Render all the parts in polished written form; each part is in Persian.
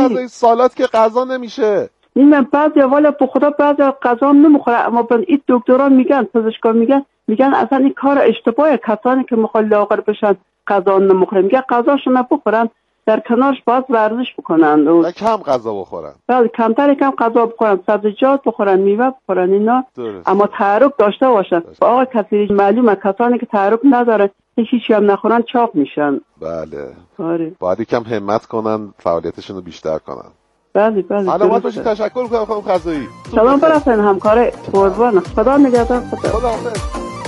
غذای سالاد که غذا نمیشه. من بعضی والا به خدا بعضی غذا نمیخوره، اما این دکتران میگن، پزشکان میگن اصلا این کار اشتباهه. کسانی که میخوان لاغر بشن غذا نمیخورن، میگه غذاشون نبخورن، در کنارش باز ورزش بکنن و کم غذا بخورن. بله کمتر غذا بخورن، سبزیجات بخورن، میوه بخورن اینا. اما تحرک داشته باشن. آقا کسی معلومه کسانی که تحرک نداره هیچی هم نخورن چاق میشن. بله. آره. باید یکم همت کنن، فعالیتشون رو بیشتر کنن. بله. سلامت باشید. تشکر می‌کنم خانم خزایی. سلام برسن همکار قربان. خدا نگهدار. خدا حافظ.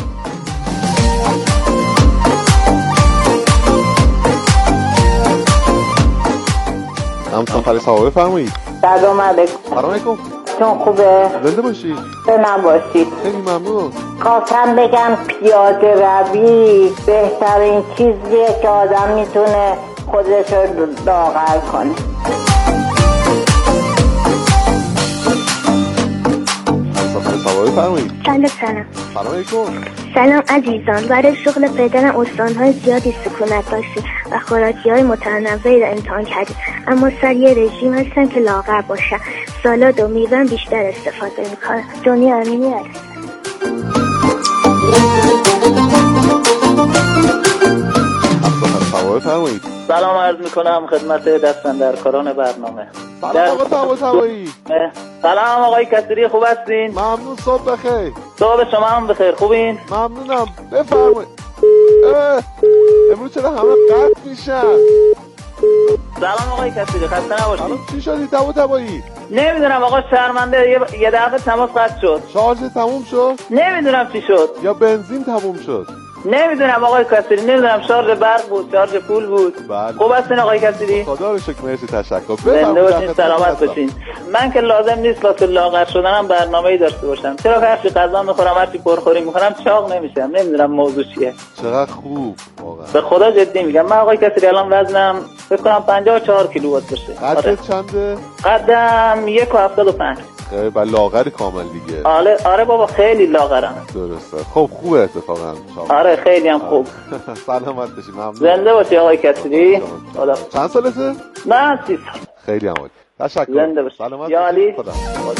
همسان پریسا بفرمایید. سلام علیکم. سلام علیکم. چون خوبه؟ زنده باشید. نباشید. خیلی ممنون. خواستم بگم پیاده روی بهترین چیزیه که آدم میتونه خودش رو لاغر کنه. سلام علیکم. سلام عزیزان. برای شغل پدرم استانهای زیادی سکونت داشتیم و خوراکی‌های متنوعی را امتحان کردیم، اما سر یه رژیم هستم که لاغر باشم. سالاد و میوه بیشتر استفاده میکنم. دنیا امینی هست. سلام عرض میکنم خدمت دستاندرکاران برنامه. سلام آقا طباطبایی. سلام آقای کسری، خوب هستین؟ ممنون. صبح بخیر. صبح شما هم بخیر. خوبین؟ ممنونم. بفرمایید. امروز چرا همه قطع میشن؟ سلام آقای کسری، خسته نباشید. سلام. چی شدی طباطبایی؟ نمیدونم آقا، شرمنده یه دفعه تماس قطع شد. شارژ تموم شد؟ نمیدونم چی شد. یا بنزین تموم شد؟ نمیدونم آقای کسری، نمیدونم شارژ برق بود، شارژ پول بود. بله. خوب هستین آقای کسری؟ خدا رو شکر. مرسی. تشکر. زنده باشین، سلامت باشین. من که لازم نیست واسه لاغر شدنم برنامه‌ای داشته باشم. چرا که هرچی غذا میخورم، هرچی پرخوری میخورم چاق نمیشم. نمیدونم موضوع چیه. چقدر خوب واقعا. به خدا جدی میگم. من آقای کسری الان وزنم فکر کنم 54 کیلو باشه. قدت چنده؟ قدم 1.75. خیلی لاغر کامل دیگه. آره بابا خیلی لاغرم. درسته. خب خوبه اتفاقا. آره خیلی هم خوب. سلامت باشی. ممنون. زنده باشی آقای کسری. خدا. چند سالته؟ من 30 سال. خیلی عالی. تشکر. زنده باشی. سلامت یا علی. خدا.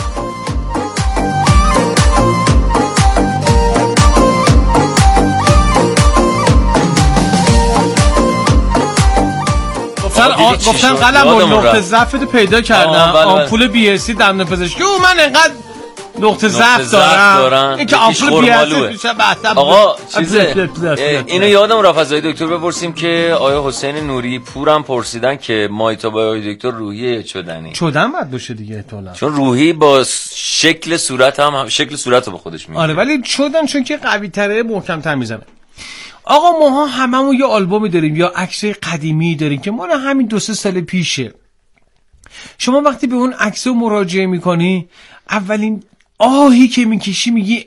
گفتن قلم نقطه ضعفتو پیدا کردم. آمپول BSC دندون پزشکی. من انقدر نقطه ضعف دارم. این که آمپول BSC آقا چیزه. اینو یادم رفت از دکتر بپرسیم که آیا حسین نوری پورم پرسیدن که مایتابه دکتر روحی چدن باید باشه دیگه احتمالاً، چون روحی با شکل صورت هم شکل صورت رو به خودش میگیره. آره ولی چدن چون که قوی تره محکم‌تر میزنه. آقا ماها هممون یه آلبومی داریم یا عکسای قدیمی داریم که مال همین 2-3 سال پیشه. شما وقتی به اون عکسو مراجعه میکنی، اولین آهی که میکشی میگی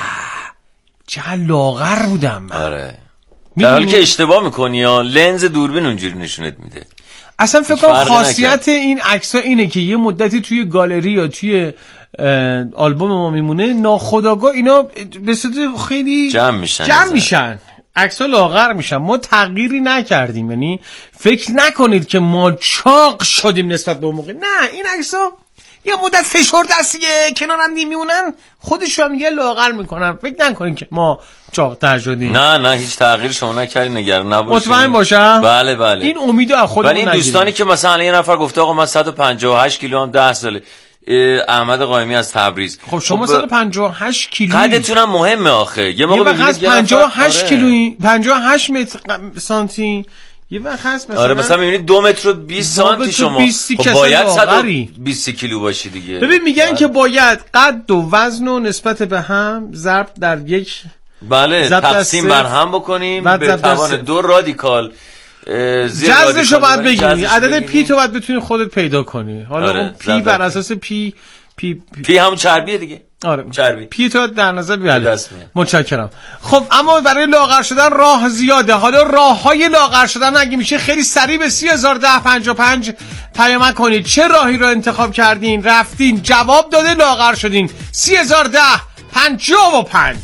چقدر لاغر بودم من. آره. در حالی که اشتباه میکنی یا لنز دوربین اونجوری نشونت میده. اصلا فکر کنم خاصیت این عکس‌ها اینه که یه مدتی توی گالری یا توی آلبوم ما میمونه، ناخودآگاه اینا به صورت خیلی جمع میشن. عکس‌ها لاغر میشن. ما تغییری نکردیم، یعنی فکر نکنید که ما چاق شدیم نسبت به اون موقع. نه، این عکس‌ها یه مدت فشرده دستیه کنارم میمونن، خودشون یه لاغر میکنن. فکر نکنید که ما چاق‌تر شدیم. نه هیچ تغییری شما نکردین، نگران نباشید. مطمئن باشم. بله. این امیدو از خودمون نگیریم. ولی این دوستانی که مثلا یه نفر گفته آقا من 158 کیلو هم 10 ساله، احمد قائمی از تبریز. خب شما 158 کیلو قدتونم مهمه آخه. یه موقع ببینید 58 کیلویی 58 سانتی یه وقت هست مثلا. آره مثلا میبینید 2 متر و 20 سانتی شما. خب باید 120 کیلو باشی دیگه. ببین میگن که باید قد و وزن و نسبت به هم ضرب در یک تقسیم بر هم بکنیم به توان 2 رادیکال. جذرشو باید بگیری. عدد پی تو باید بتونی خودت پیدا کنی. حالا اون پی بر اساس پی همون چربیه دیگه. آره چربی. پی تو در نظر بیاره. متشکرم. خب اما برای لاغر شدن راه زیاده. حالا راههای لاغر شدن اگه میشه خیلی سریع به 301055 پیام کنید. چه راهی رو انتخاب کردین؟ رفتین جواب داده لاغر شدین. 301055.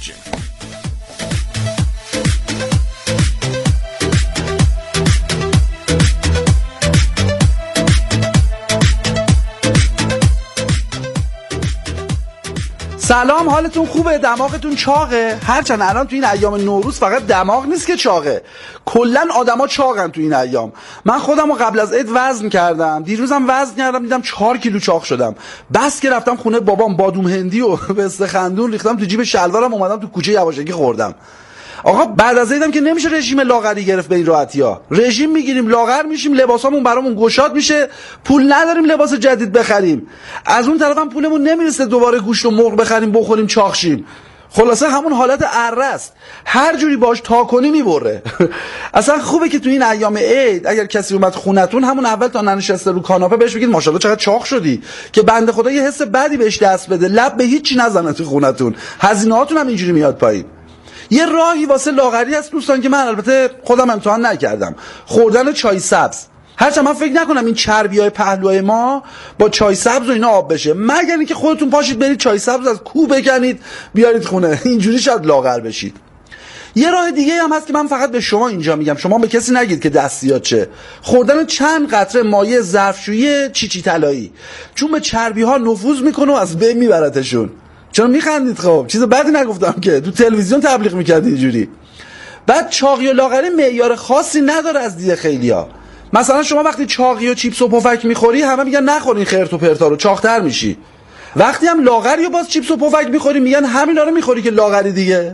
سلام، حالتون خوبه؟ دماغتون چاقه؟ هرچند الان تو این ایام نوروز فقط دماغ نیست که چاقه، کلا آدما چاقن تو این ایام. من خودمو قبل از عید وزن کردم، دیروزم وزن کردم، دیدم 4 کیلو چاق شدم. بس که رفتم خونه بابام بادوم هندی و به استخندون ریختم تو جیب شلوارم، اومدم تو کوچه یواشکی خوردم. آقا بعد از عیدم که نمیشه رژیم لاغری گرفت به این راحتی‌ها. رژیم میگیریم لاغر میشیم، لباسامون برامون گشاد میشه، پول نداریم لباس جدید بخریم. از اون طرفم پولمون نمیرسه دوباره گوشت و مرغ بخریم بخوریم چاق شیم. خلاصه همون حالت اره است، هر جوری باش تا کنی میبره. اصلا خوبه که تو این ایام عید اگر کسی اومد خونتون، همون اول تا ننشسته رو کاناپه بهش بگید ماشاءالله چقدر چاق شدی، که بنده خدا یه حس بدی بهش دست بده، لب به هیچی نزنه تو خونتون، هزینه‌هاتون هم اینجوری میاد پایین. یه راهی واسه لاغری هست دوستان که من البته خودم امتحان نکردم، خوردن چای سبز. هرچند من فکر نکنم این چربیای پهلوی ما با چای سبز و اینا آب بشه، مگر اینکه خودتون پاشید برید چای سبز از کوه بکنید بیارید خونه، اینجوری شاید لاغر بشید. یه راه دیگه هم هست که من فقط به شما اینجا میگم، شما به کسی نگید که دستیات چه. خوردن چند قطره مایع ظرفشویی چیچی طلایی، چون به چربی ها نفوذ میکنه و از بین میبرتشون. چرا میخندید؟ خب چیز بدی نگفتم که، تو تلویزیون تبلیغ میکرد اینجوری. بعد چاقی و لاغری معیار خاصی نداره از دید خیلیا. مثلا شما وقتی چاقی و چیپس و پفک میخوری همه میگن نخورین خرت و پرتا رو، چاق‌تر میشی. وقتی هم لاغری و باز چیپس و پفک میخوری میگن همینا رو میخوری که لاغری دیگه.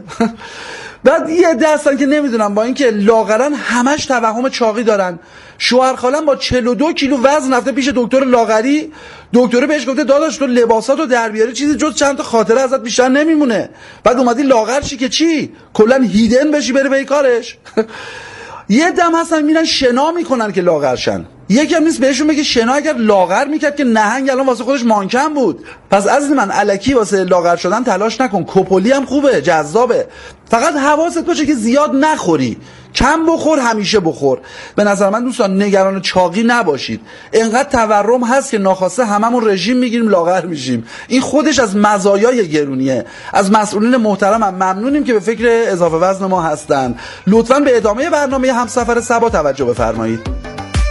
بعد یه عده هستن که نمیدونم با اینکه لاغرن همش توهم چاقی دارن. شوهر خالم با 42 کیلو وزن رفته پیش دکتر لاغری، دکتر بهش گفته داداش تو لباساتو در بیاری چیزی جز چند تا خاطره ازت بیشتر نمیمونه. بعد اومدی لاغر شی که چی؟ کلا هیدن بشی بره به کارش. یه دم هستن میرن شنا میکنن که لاغرشن. یکم نیست بهشون بگه شنا اگر لاغر میکرد که نهنگ الان واسه خودش مانکن بود. پس عزیز من الکی واسه لاغر شدن تلاش نکن، کپولی هم خوبه، جذابه، فقط حواست باشه که زیاد نخوری، کم بخور، همیشه بخور. به نظر من دوستان نگران چاقی نباشید، انقدر تورم هست که ناخواسته هممون رژیم میگیریم لاغر میشیم، این خودش از مزایای گرونیه. از مسئولین محترمم ممنونیم که به فکر اضافه وزن ما هستن. لطفاً به ادامه برنامه همسفر صبا توجه بفرمایید.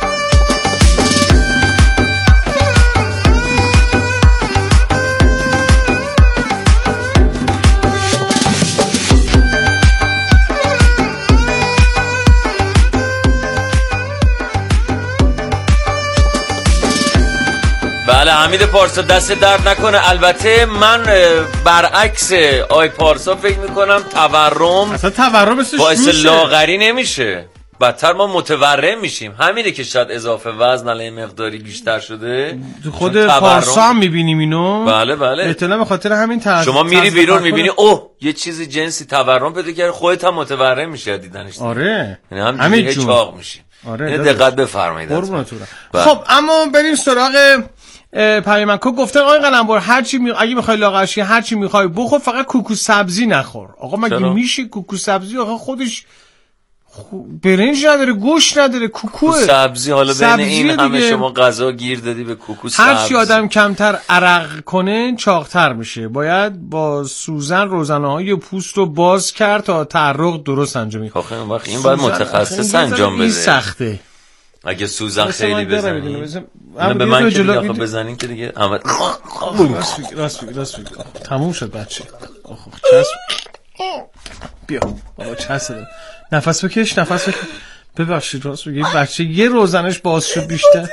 بله حمید پارسا دست درد نکنه. البته من برعکس آی پارسا فکر میکنم تورم اصلا تورم باعث لاغری نمیشه، بدتر ما متورم میشیم. همینه که شاید اضافه وزن علی مقداری بیشتر شده. خود پارسا هم میبینیم اینو. بله بله، احتمالاً به خاطر همین شما میری بیرون میبینی اوه یه چیزی جنسی تورم پیدا کرده، خودت هم متورم میشی دیدنش. آره همین چاق میشی. آره دقت بفرمایید. خب اما بریم سراغ پیامکو. گفتن آقای قلمبر اگه میخوای لاغر شی هر چی میخوای بخور، فقط کوکو سبزی نخور. آقا مگه میشه کوکو سبزی؟ آقا خودش برنج نداره، گوشت نداره، کوکوه سبزی. حالا بین این همه شما غذا گیر دادی به کوکو سبزی. هر چی آدم کمتر عرق کنه چاقتر میشه. باید با سوزن روزنه‌های پوست رو باز کرد تا تعرق درست انجام میده. آخه این وقت این باید متخصص انجام بده. این سخته. اگه سوزن خیلی بزنی به من که دیگه بزنین که دیگه راست بگی تموم شد بچه. بیا بابا چسب نفس بکش ببخشید راست بگی بچه یه روزنش باز شد بیشتر.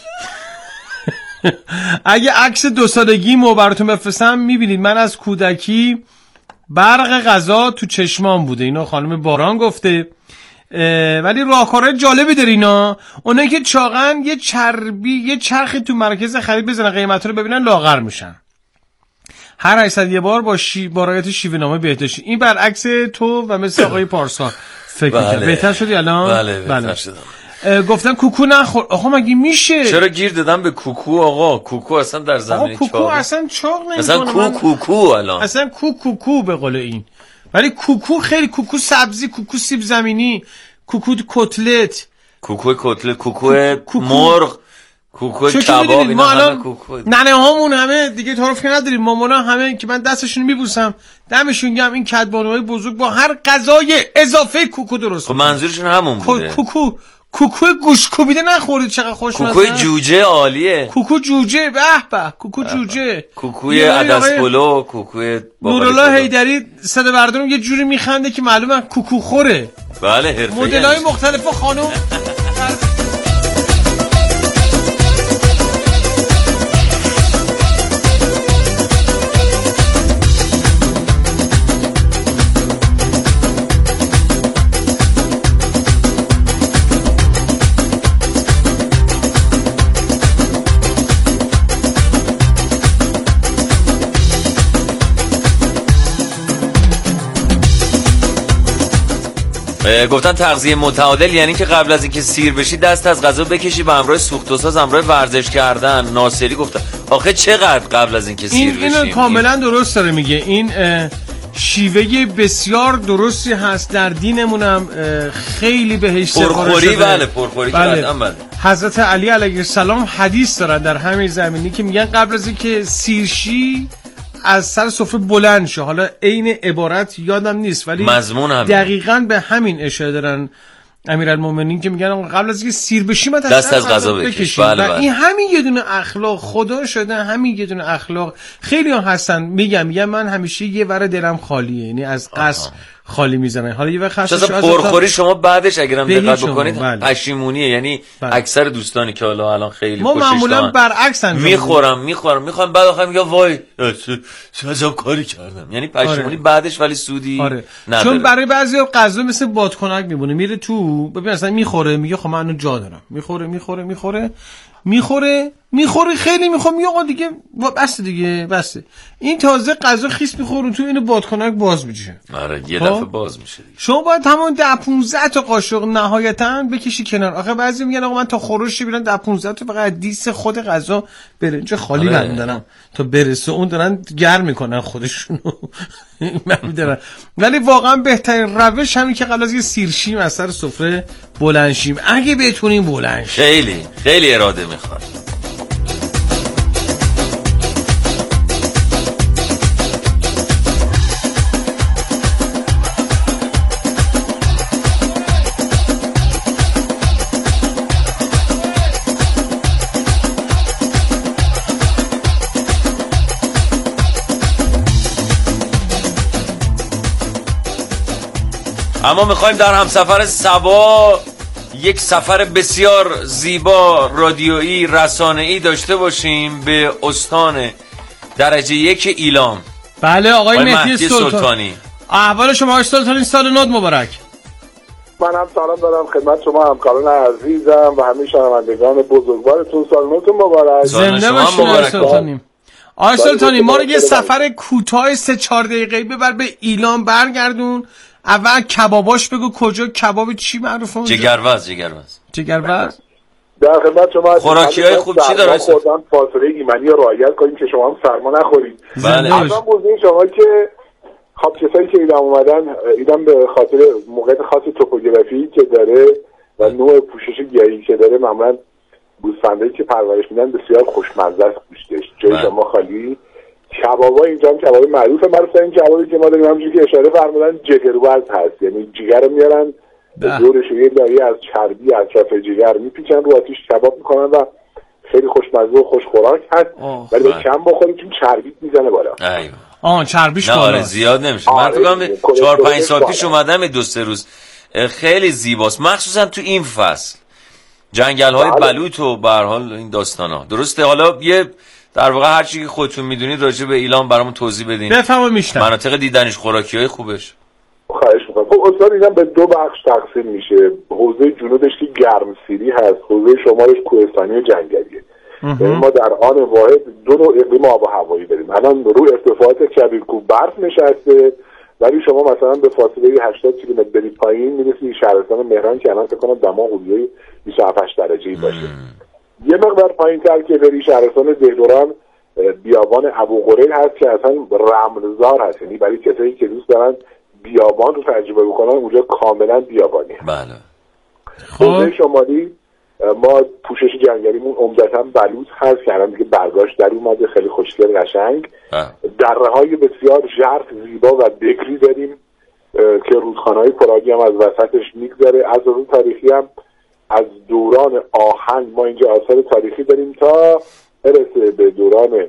اگه عکس 2 سالگیمو براتون بفرستم میبینید من از کودکی برق غذا تو چشمام بوده. اینو خانم باران گفته. ولی راهکارهای جالبی داره اینا. اونایی که چاقن یه چرخی تو مرکز خرید بزنن، قیمتا رو ببینن، لاغر میشن. هر 800 یه بار با رعایت شیوه نامه بهداشتی. این برعکس تو و مثل آقای پارسا فکر می‌کنم. بهتر شدی الان؟ بله بهتر شدم. گفتن کوکو نخور. آقا مگه میشه؟ چرا گیر دادن به کوکو؟ آقا کوکو اصلا در زمینه چاق. کوکو اصلا چاق نمی‌کنه. اصلا کوکو الان. اصلا کوکو به قول این. ولی کوکو خیلی کوکو سبزی، کوکو سیب زمینی، کوکو کتلت، کوکو مرغ، کوکو کباب، اینا همه کوکو. ننه هامون همه دیگه تعارف که نداریم، مامانا همه که من دستشون میبوسم دمشون گرم، این کدبانوهای بزرگ با هر غذای اضافه کوکو درست. خب منظورشون همون بوده. کوکو گوش کوبیده نخورید چقدر خوشمزه. کوکوی جوجه عالیه. کوکو جوجه به به کوکو جوجه. کوکوی عدس پلو، کوکوی نورالله حیدری صدا بردارم یه جوری میخنده که معلومه کوکو خوره. بله حرفه‌ای. مدل‌های مختلف خانم. گفتن تغذیه متعادل یعنی که قبل از اینکه سیر بشی دست از غذا بکشی به همراه سوخت و ساز، همراه ورزش کردن. ناصری گفتن آخه چقدر قبل از اینکه سیر بشیم. اینو کاملا درست داره میگه. این شیوه بسیار درستی هست در دینمونم، خیلی بهش سپارش شده. بله پرخوری بله. حضرت علی علیه السلام حدیث دارن در همین زمینی که میگن قبل از اینکه سیرشی از سر سفره بلند شو. حالا عین عبارت یادم نیست ولی مضمون دقیقاً به همین اشاره دارن امیرالمومنین که میگن قبل از اینکه سیر بشی ما دست از غذا بکش. بله. این همین یه دونه اخلاق خدا شده، همین یه دونه اخلاق. خیلی ها هستن میگم من همیشه یه ور دلم خالیه، یعنی از قصد خالی میزنه. حالا یه وقت هست پرخوری شما بعدش اگرم دقت بکنید پشیمونیه. یعنی اکثر دوستانی که حالا الان خیلی ما معمولا برعکس میخورم بعد آخر میگم وای چه عجب کاری کردم. یعنی پشیمونی بعدش ولی سودی نداره. چون برای بعضیا غذا مثل بادکنک میمونه، میره تو ببین اصلا میخوره، میگه خب من جا دارم. میخوره خیلی میخوام میگه آقا دیگه بس این تازه غذا خیس میخورون تو اینو بادکنک باز میشه. آره یه دفعه باز میشه دیگه. شما باید تمام 10-15 تا قاشق نهایتا بکشی کنار. آخه بعضی میگن آقا من تا خورش میرن 10-15 تا فقط دیس خود غذا برنج خالی بندارم تا برسه اون دارن گرم میکنن خودشونو. من ولی واقعا بهترین روش همین که قبل از یه سیرشیم از سر سفره بلند شیم. اگه بتونیم بلند شیم. خیلی خیلی اراده میخواد. اما میخوایم در همسفر سبا یک سفر بسیار زیبا رادیویی رسانه‌ای داشته باشیم به استان درجه 1 ایلام. بله آقای مهدی سلطانی. احوال شما آقای سلطانی؟ سال نو مبارک. من هم سلام دارم خدمت شما همکاران عزیزم و همه شنوندگان بزرگوارتون. سال نوتون مبارک. زنده باشین آقای سلطانی. آقای سلطانی ما رو یه سفر کوتاه 3-4 دقیقه‌ای ببر به ایلام برگردون. اول کباباش بگو کجا کباب چی معروفه اونجا؟ جگرواز در خدمت شما. خوراکی‌های خوب چی داره؟ خوردن فاصله ایمنی رو رعایت کنیم که شما هم سرما نخورید. بله. اصلا بودین شما که خب کسایی که ایران اومدن ایران به خاطر موقعیت خاص توپوگرافی که داره و نوع پوشش گیاهی که داره معمولا گوسفندایی که پرورش میدن بسیار خوشمزه است گوشتش. جای شما خالی. کبابا اینجا هم کباب معروفه. مثلا این کبابی که ما داریم همونجوری که اشاره فرمودن جگرواز هست، یعنی جگر رو میارن دورش یه لایه از چربی اطراف جگر میپیچن رو آتیش کباب میکنن و خیلی خوشمزه و خوشخوراک هست. ولی کم بخورید چون چربیت میزنه بالا. چربیش بالا. آره زیاد نمیشه. من فکر کنم 4-5 سال پیش اومدم 2-3 روز. خیلی زیباست مخصوصا تو این فصل. جنگل‌های بلوط و به هر حال این داستانا. درسته. حالا یه در واقع هر چیزی که خودتون میدونید راجع به ایلام برامون توضیح بدین. بفهمم میشتم. مناطق دیدنش خوراکی‌های خوبش. خواهش می‌کنم. خب استان اینا به 2 بخش تقسیم میشه. حوزه جنوبش که گرمسیری هست، حوزه شمالش کوهستانی و جنگلیه. یعنی ما در آن واحد 2 نوع اقلیم آب و هوایی داریم. الان رو ارتفاعات کبیرکوه برف نشسته ولی شما مثلا به فاصله 80 کیلومتر برید پایین میرسید شهرستان مهران که الان فکر کنم دما حدود 27 درجه‌ای باشه. یه مقدار پایین‌تر که بری شهرستان دهدوران بیابان ابوقریل هست که اصلا رملزار هست، یعنی برای کسایی که دوست دارن بیابان رو تجربه بکنن اونجا کاملا بیابانیه. بله. حوزه شمالی ما پوشش جنگلیمون عمدتاً بلوط هست که الان دیگه برگاش در اومده، خیلی خوشگل قشنگ. دره‌های بسیار ژرف زیبا و بکری داریم که رودخانه‌های پراگی هم از وسطش میگذره. از اون تاریخی هم از دوران آهن ما اینجا آثار تاریخی داریم تا برسه به دوران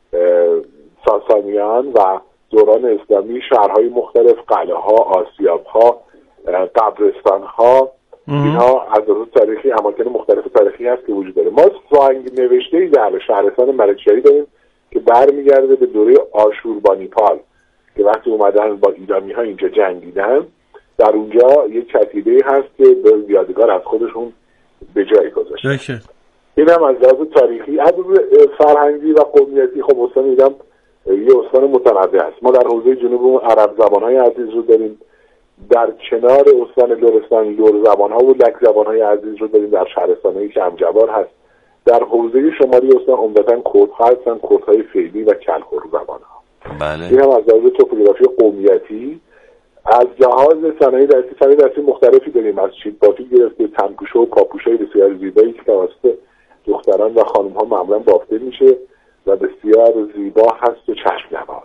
ساسانیان و دوران اسلامی، شهرهای مختلف، قلعه ها، آسیاب ها، قبرستان ها، اینها از تاریخی اماکن مختلف تاریخی هست که وجود داره. ما سنگ نوشته‌ای در شهرستان ملکشهری داریم که برمیگرده به دوره آشوربانیپال که وقتی اومدن با ایرانی ها اینجا جنگیدن، در اونجا یک کتیبه هست که به یادگار از خودشون به جای گذاشتن. این هم از لحاظ تاریخی. از فرهنگی و قومیتی خب استان ایران یه استان متنوع است. ما در حوزه جنوب عرب زبان‌های عزیز رو داریم، در کنار استان لرستان لر زبان‌ها و لک زبان‌های عزیز رو داریم، در شهرستان‌های کمجوار هست. در حوزه شمالی استان عمدتاً کردها هستن، کردهای فعلی و کلخور زبان‌ها. بله. این هم از لحاظ توپوگرافی قومیتی. از لحاظ صنایع دستی مختلفی داریم، از چیت بافی گرفته تنپوشه و پاپوشهای بسیار زیبایی که توسط دختران و خانم‌ها معمولاً بافته میشه و بسیار زیبا هست و چشم نواز.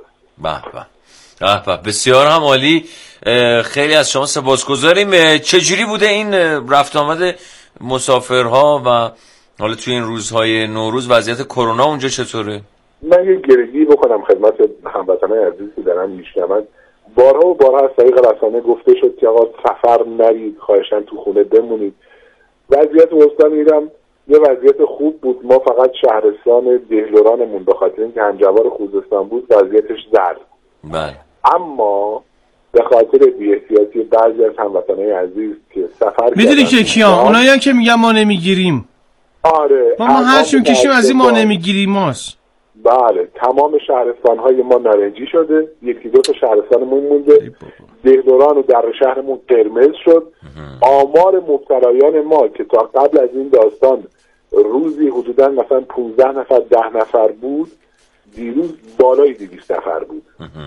به به بسیار هم عالی. خیلی از شما سپاسگزاریم. چجوری بوده این رفت آمد مسافرها و حالا توی این روزهای نوروز وضعیت کرونا اونجا چطوره؟ من یه گرگی بکنم خدمت هموطنان عزیزی که دارن میشنون. بارها و بارها از طریق رسانه گفته شد که آقا سفر نرید، خواهشاً تو خونه بمونید. وضعیت استان ایران یه وضعیت خوب بود. ما فقط شهرستان دهلورانمون به خاطر اینکه همجوار خوزستان بود وضعیتش زرد. بله. اما به خاطر بی‌احتیاطی بعضی از هموطنان عزیز که سفر میدونی که کیان اونایی که میگن ما نمیگیریم. آره. ما هرچی میکشیم از این ما نمیگیریم ماست. بله، تمام شهرستان‌های ما نارنجی شده، یکی دو تا شهرستانمون مونده. دهلوران و در شهرمون قرمز شد. آمار مبتلایان ما که تا قبل از این داستان روزی حدوداً مثلا 15 نفر 10 نفر بود، دیروز بالای 200 نفر بود.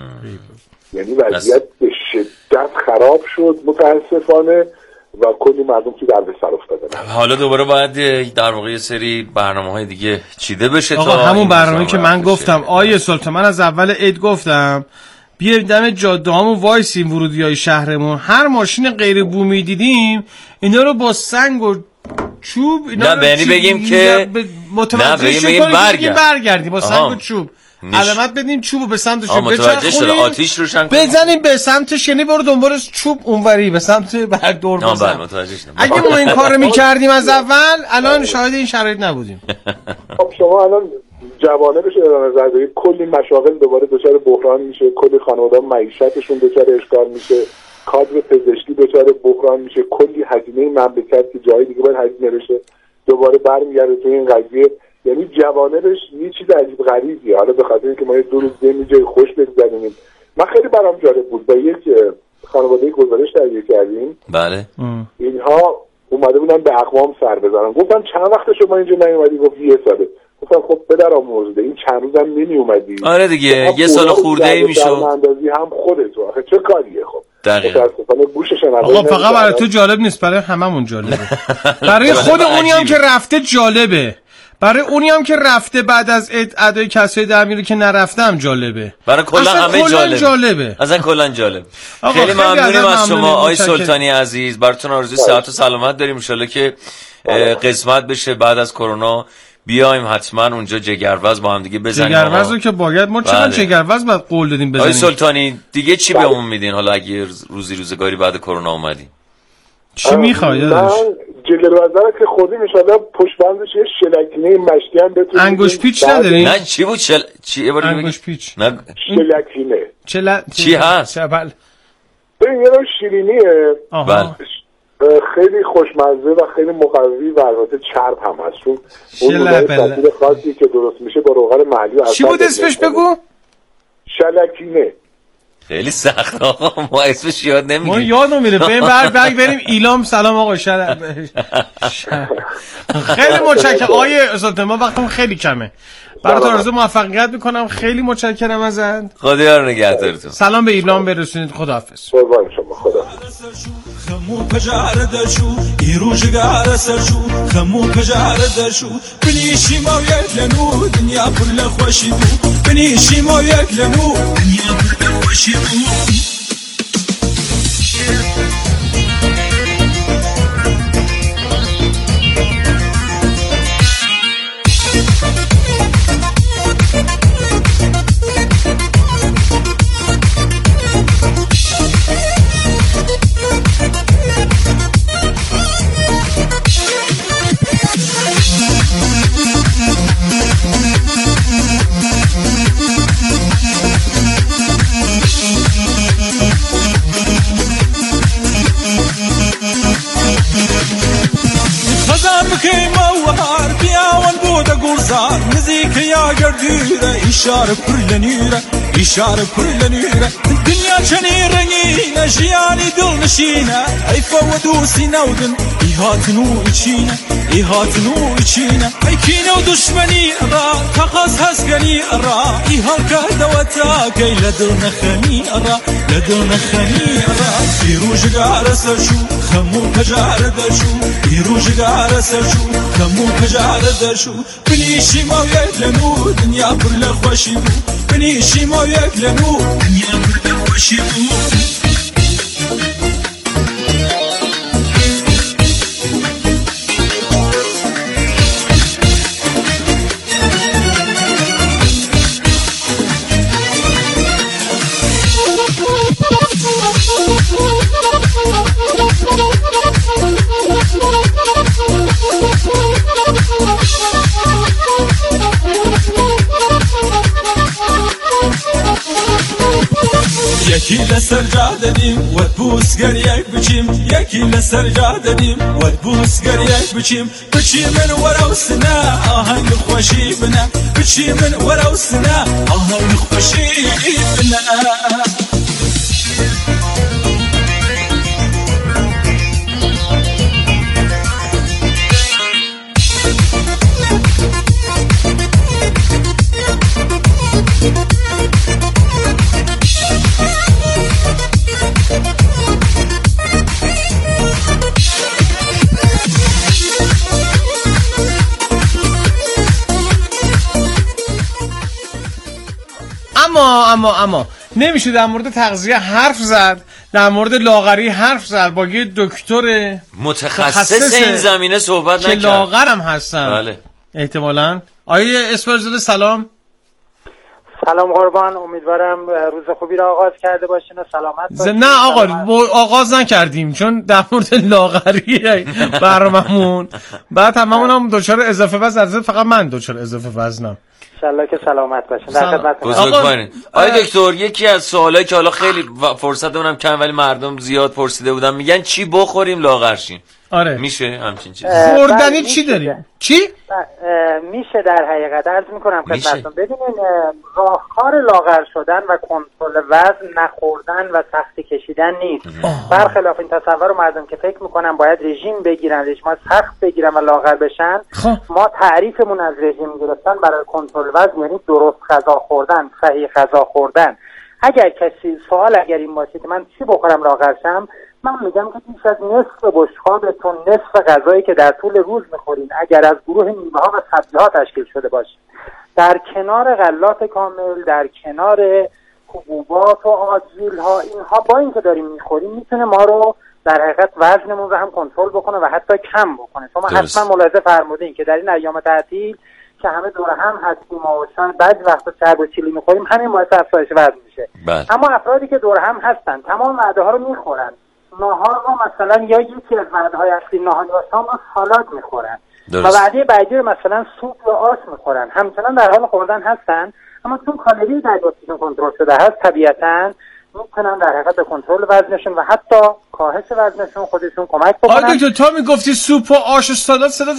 یعنی وضعیت به شدت خراب شد متاسفانه و کلی مردم توی دردسر افتادن. حالا دوباره باید در واقع یه سری برنامه‌های دیگه چیده بشه تا همون برنامه‌ای که من گفتم آیه سلطان، من از اول عید گفتم بیا دم جاده‌هامون وایسیم، ورودیای شهرمون هر ماشین غیر بومی دیدیم اینا رو با سنگ و چوب اینا نه بینی بگیم که متوجه برگردیم با سنگ و چوب علامت بدیم چوبو به سمتشون بچرخونیم، آتیش روشن بزنیم به سمتش، یعنی برو دنبال چوب اونوری به سمت بعد دور بزن. اگه ما این کارو می‌کردیم از اول الان شاهد این شرایط نبودیم. خب شما الان جوانبش ادامه زده، کلی مشاغل دوباره دچار بحران میشه، کلی خانواده‌ها معیشتشون دچار اشکال میشه، کادر پزشکی دچار بحران میشه، کلی هزینه مملکت که جای دیگه باید هزینه بشه دوباره برمیگرده تو این قضیه. یعنی جوانبش یه چیز عجیب غریبیه. حالا به خاطر اینکه ما یه دو روز یه جای خوش بگذرونیم. من خیلی برام جالب بود با یک خانواده گزارش تهیه کردیم. بله. اینها اومده بودن به اقوام سر بزنن. گفتم چند وقت شما اینجا نیومدی؟ گفت یه ساله. گفتم خب پدرآموزده این چند روزم نمی اومدی. آره دیگه یه سال خورده‌ای میشد. اندازی هم خودت آخه چه کاریه؟ خب متاسفانه گوششون آقا فقط برای تو جالب نیست، برای هممون جالبه. برای خود اونی هم که رفته جالبه، برای اونی هم که رفته بعد از ادای کسای در میره که نرفتم جالبه، برای کلا همه جالبه. اصلا کلا جالب. خیلی ممنونیم از شما آقای سلطانی عزیز. براتون آرزوی صحت و سلامت داریم. ان شاءالله که قسمت بشه بعد از کرونا بیایم حتما اونجا جگروز با هم دیگه بزنیم. جگروز رو که باید ما چقدر جگروز بعد قول دادیم بزنیم. آقای سلطانی دیگه چی بهمون میدین حالا اگه روزگاری بعد کرونا اومدی؟ چی میخوای داداش؟ جگروزه که خودی میشاده پشت بندش یه شلکینه مشکی هم بتونید. انگوش پیچ ندارین؟ نه چی بود چی انگوش پیچ؟ نه شلکینه. چی هست؟ بله. این یه نوع شیرینیه. بله. خیلی خوشمزه و خیلی مقوی و البته چرب هم هست، چون اون مدل خاصی که درست میشه با روغن محلی و چی بود اسمش بگو؟ شلکینه. خیلی سخت آقا، ما اسمش یاد نمیگیم. ما یاد نمیره. بریم ایلام. سلام آقا خیلی متشکرم آقای سلطان، ما وقتمون خیلی کمه. براتون آرزو موفقیت میکنم. خیلی متشکرم ازت. خدا یار نگهدارتون. سلام به ایران برسونید. خداحافظ. قربان شما. خداحافظ. خمو پجاره دشو ایرو جگاره سرشو خمو پجاره دشو بنیشی ما یکلنو دنیا کل خوشی دو بنیشی ما یکلنو دنیا کل خوشی دو. إشارة كل نيرة الدنيا شني رنينة جياني دل نشينة أي فودو سينودن إيهاتنو إيشينة أي كينو دشمني أرى تخص هسكني أرى إيهالك دوتا كي لدلنا خني أرى إيروج قارة سرشو خمو كجارة درشو إيروج قارة سرشو خمو كجارة درشو بنيشي ما يكلنو دنيا كل خوشيبو بنيشي ما يكلنو دنيا كل خوشيبو یکی لسر جادنیم ود بوس گریک بچیم یکی لسر جادنیم ود بوس گریک بچیم من ورا وسنا آهنگ خوشی بنا بچی من ورا وسنا آهنگ خوشی بنا اما نمیشه در مورد تغذیه حرف زد، در مورد لاغری حرف زد با یه دکتر متخصص این زمینه صحبت نکرد که لاغرم هستن. بله احتمالاً. آیه اسپرزاده سلام. سلام قربان، امیدوارم روز خوبی را آغاز کرده باشین و سلامت باشین. نه آقا آغاز نکردیم چون در مورد لاغری برنامه‌مون بعد هممون دچار اضافه وزن، فقط من دچار اضافه وزنم. انشالله که سلامت باشین. در خدمتتون. بزرگوارین. آقای دکتر یکی از سوالایی که حالا خیلی فرصتمون کم ولی مردم زیاد پرسیده بودن میگن چی بخوریم لاغر شیم؟ آره میشه همچین چیزی؟ خوردنی چی داریم؟ چی؟ میشه در حقیقت عرض میکنم خدمتتون. ببینین راهکار لاغر شدن و کنترل وزن نخوردن و سختی کشیدن نیست. برخلاف این تصور مردم که فکر میکنن باید رژیم بگیرن، رژیم سخت بگیرن و لاغر بشن. ما تعریفمون از رژیم گرفتن برای کنترل وزن یعنی درست غذا خوردن، صحیح غذا خوردن. اگر کسی سوال اگر این باشه که من چی بخورم لاغر شم، من میگم که بیش از نصف بشقابتون، نصف غذایی که در طول روز میخورین اگر از گروه میوه‌ها و سبزی‌ها تشکیل شده باشه، در کنار غلات کامل، در کنار حبوبات و آجیل‌ها، اینها با اینکه داریم میخوریم میتونه ما رو در حقیقت وزنمون رو هم کنترل بکنه و حتی کم بکنه. شما حتما ملاحظه فرمودین که در این ایام تعطیل که همه دور هم هستیم و شاید بعضی وقتا چرب و چیلی میخوریم، همین باعث افزایش وزن میشه. اما افرادی که دور هم هستن تمام وعده‌ها رو میخورن، نهار رو مثلا یا یکی از وعده‌های اصلی نهار یا شام رو سالاد میخورن و وعده بعدی رو مثلا سوپ یا آش میخورن، همچنان در حال خوردن هستن، اما چون کالری دریافتیشون کنترل شده هست طبیعتاً میتونن در حقیقت به کنترل وزنشون و حتی کاهش وزنشون خودشون کمک بکنن. آره دکتر تا میگفتی سوپ و آش و سالاد صدات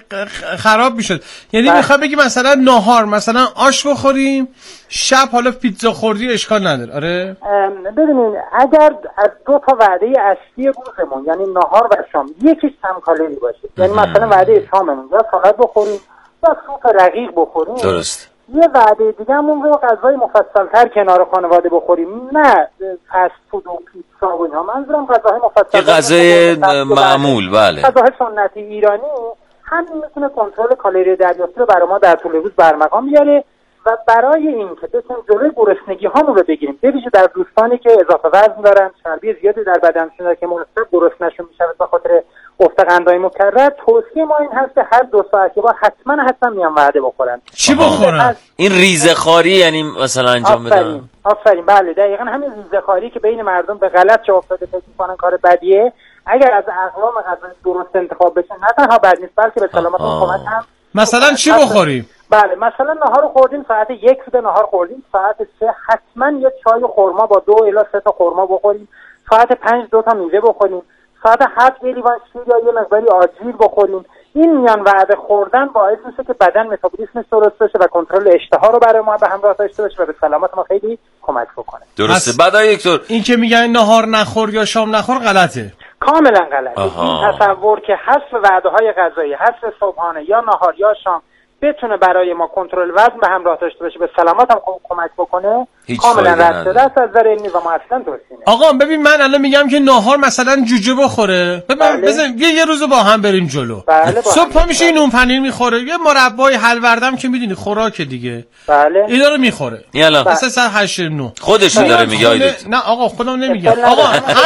خراب میشد، یعنی میخوام بگی مثلا نهار مثلا آش بخوریم، شب حالا پیتزا خوردی اشکال نداره؟ آره ببینین اگر از دو تا وعده اصلی روزمون یعنی نهار و شام یکیش کم کالری باشه، یعنی مثلا وعده شاممون یا سالاد بخوریم یا سوپ رقیق بخوریم، درست، یه وعده دیگه همون رو غذای مفصل‌تر کنار خانواده بخوریم، نه فست فود و پیتزا و اینا، منظورم غذاهای مفصل، غذای معمول، بله غذاهای سنتی ایرانی، همین میتونه کنترل کالری دریافتی رو برای ما در طول روز برمقام بیاره و برای این که بتونیم جلوی گرسنگی هامون رو بگیریم، به ویژه در دوستانی که اضافه وزن دارن، چربی زیادی در بدنشون داره که مرتب گرسنه‌شون میشه به خاطر افت قندهای مکرر، توصیه ما این هست که هر 2 ساعت یه بار حتما میان وعده بخورن. چی بخورن؟ این ریزه‌خواری یعنی مثلا انجام بدن؟ آفرین بله، دقیقاً همین ریزه‌خواری که بین مردم به غلط جا افتاده فکر می‌کنن کار بدیه، اگر از اقوام غذای درست انتخاب بشه نه تنها بد نیست بلکه به سلامتمون کمک هم. مثلا چی بخوریم؟ بله مثلا نهار رو خوردیم ساعت 1 نهار خوردیم، ساعت 3 حتما یه چای خرما با 2 الی 3 تا خرما بخوریم، ساعت 5 2 تا میوه بخوریم، ساعت 7 یه لیوان شیر یا یه مقداری آجیل بخوریم. این میان وعده خوردن باعث میشه که بدن متابولیسمش درست بشه و کنترل اشتها رو برای ما به همراه داشته باشه و به سلامت ما خیلی کمک بکنه. درسته. بعد دکتر این که میگن نهار نخور یا شام نخور غلطه. کاملا غلطه. این تصور که حذف وعده‌های غذایی، حذف صبحانه یا نهار یا شام بتونه برای ما کنترل وزن به همراه داشته باشه، به سلامت هم کمک بکنه، کاملا رد شده است از نظر علمی و ما اصلا درست نیست. آقا ببین من الان میگم که نهار مثلا جوجه بخوره، بزن یه روز با هم بریم جلو. صبح پا میشه نون پنیر میخوره، یه مربای حلوردم که میدونی خوراک دیگه. بله. اینا رو میخوره. مثلا ساعت 8 9 خودش داره میگه. نه آقا خودم نمیگم. آقا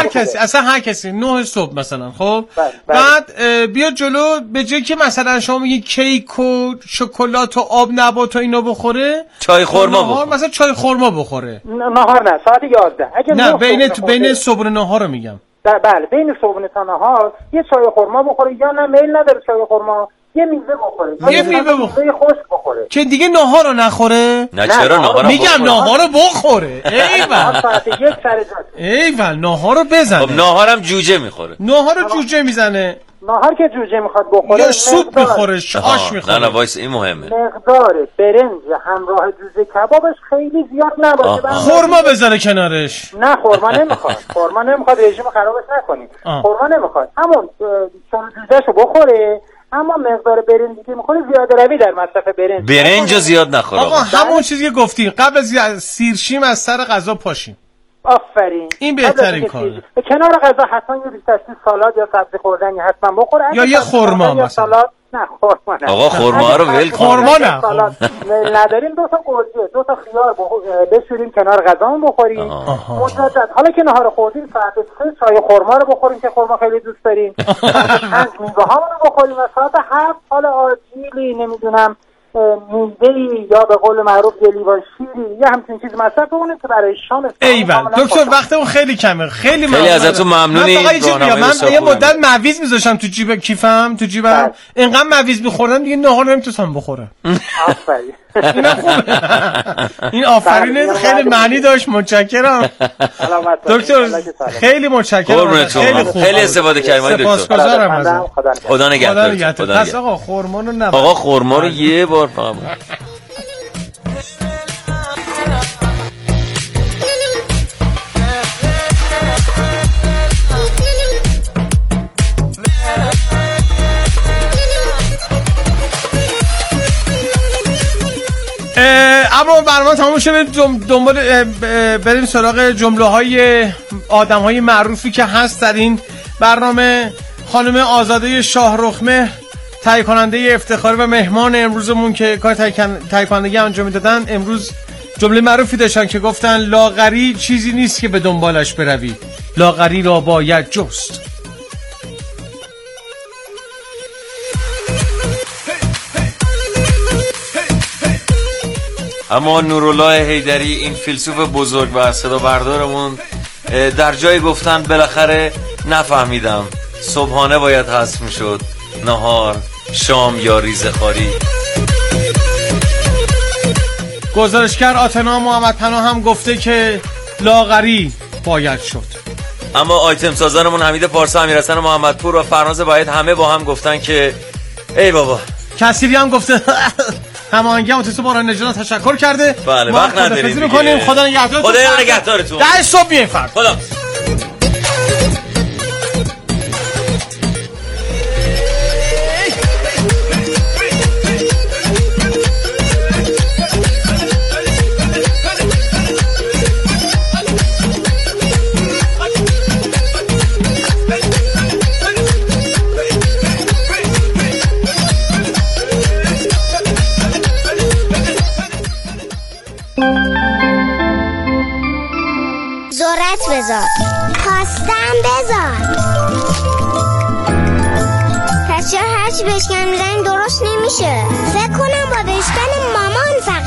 هر کسی 9 صبح مثلا خب بعد بیا جلو به جای که مثلا شما میگی کیک و شکلات و آب نبات و اینا بخوره، چای خرما بخوره. مثلا چای خرما بخوره. نهار نه ساعت 11. اگه نه بین صبح و نهار رو میگم. بله بین صبح تا نهار یه چای خرما بخوره، یا نه میل نداره چای خرما یه میوه بخوره، یه میوه خشک بخوره که دیگه نهار رو نخوره. نه چرا نهار میگم نهار رو بخوره. ایول ساعت 1 سر جاست. ایول نهار رو بزنه. خب نهارم جوجه میخوره. نهار رو جوجه میزنه. نهار که جوجه میخواد بخوره یا سوپ میخوره، آش میخوره. نه وایس این مهمه. مقدار برنج همراه جوجه کبابش خیلی زیاد نباشه. خرما بذاره کنارش. نه خرما نمیخواد. خرما نمیخواد، رژیم خرابش نکنید. خرما نمیخواد. همون چون جوجهشو بخوره، اما مقدار برنجی که میخوره زیاده روی در مصرف برنج زیاد نخوره. آقا همون چیزی که گفتیم قبل از سیرشیم از سر غذا پاشیم. آفرین. این بهترین کاره. به کنار غذا حتما یه بیشتر سالاد یا سبزی خوردنی حتما بخوره. یا یه خرما مثلا. سالاد نه خرما نه. آقا خرما رو ول کن. خرما نه. میل نداریم 2 تا گوجه 2 تا خیار بشوریم کنار غذامون بخوریم. مجدد حالا که نهار خوردیم ساعت 3 چای خرما رو بخوریم که خرما خیلی دوست داریم. 5 میوه هامون رو بخوریم و ساعت 7 حالا آجیلی نمیدونم میوه‌ای یا به قول معروف یه لیوان شیری یا همچین چیز مصرف کنید که برای شام. ایول دکتر وقتمون خیلی کمه. خیلی ازتون ممنونیم. من یه مدت مویز میذاشتم تو جیب کیفم تو جیبم، اینقدر مویز می‌خوردم دیگه نهار نمیتونستم بخورم. آفرین. اینا خوبه. این آفرین خیلی معنی داشت. متشکرم دکتر، خیلی متشکرم. خیلی خوب، خیلی استفاده کردیم دکتر. سپاسگزارم ازت. خدا نگهدار. پس آقا خرما رو نبر. آقا خرما رو یه بار فقط. اما برنامه تموم شد. دنبال بریم سراغ جمله های آدم های معروفی که هست در این برنامه. خانم آزاده شاهرخمهر تهیه کننده افتخاری و مهمان امروزمون که کار تهیه کنندگی انجام میدادن، امروز جمله معروفی داشتن که گفتن لاغری چیزی نیست که به دنبالش بروی، لاغری را باید جست. اما نورالله حیدری این فیلسوف بزرگ و صدا بردارمون در جای گفتن بالاخره نفهمیدم صبحانه باید حذف میشد، نهار، شام یا ریزه‌خواری. گزارشگر آتنا محمد پناه هم گفته که لاغری باید شد. اما آیتم سازانمون حمید پارسا، امیرحسن محمدپور و فرناز باید همه با هم گفتن که ای بابا. کسیری هم گفته هماهنگی مؤسسه باران نجات تشکر کرده. بله وقت نداریم. خدا نگهدارتون. خدا نگهدارتون. 10 صبح میای فردا. خدا بذار. خواستم بذار. پس چرا هرچی بشکن میزنیم درست نمیشه؟ فکر کنم با بشکن مامان فقط